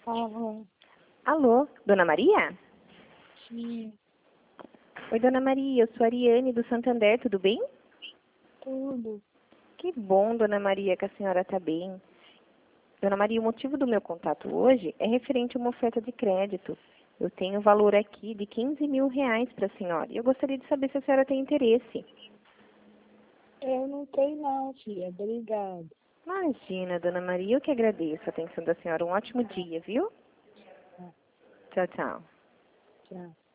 Alô, Alô, Dona Maria? sim, Oi, Dona Maria, eu sou a Ariane do Santander, tudo bem? tudo. Que bom, Dona Maria, que a senhora está bem. Dona Maria, o motivo do meu contato hoje é referente a uma oferta de crédito. Eu tenho o valor aqui de R$ 15.000 para a senhora e eu gostaria de saber se a senhora tem interesse. Eu não tenho não, filha. Obrigada. Imagina, Dona Maria, eu que agradeço a atenção da senhora. Um ótimo dia, viu? Tá, Tchau, tchau. tchau.